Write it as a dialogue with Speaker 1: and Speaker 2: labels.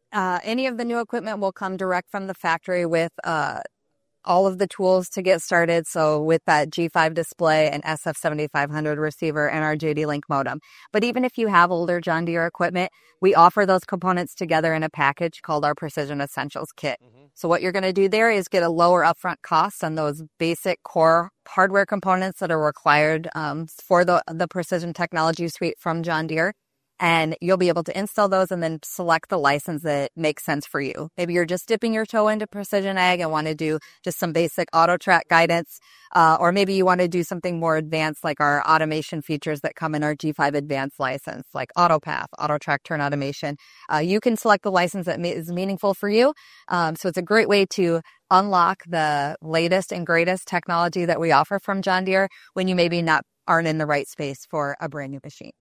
Speaker 1: Any of the new equipment will come direct from the factory with all of the tools to get started. So with that G5 display and SF7500 receiver and our JD Link modem. But even if you have older John Deere equipment, we offer those components together in a package called our Precision Essentials Kit. So what you're going to do there is get a lower upfront cost on those basic core hardware components that are required for the Precision Technology Suite from John Deere. And you'll be able to install those and then select the license that makes sense for you. Maybe you're just dipping your toe into precision ag and want to do just some basic auto track guidance. Or maybe you want to do something more advanced like our automation features that come in our G5 Advanced license, like AutoPath, Auto Track Turn Automation. You can select the license that is meaningful for you. So it's a great way to unlock the latest and greatest technology that we offer from John Deere when you maybe aren't in the right space for a brand new machine.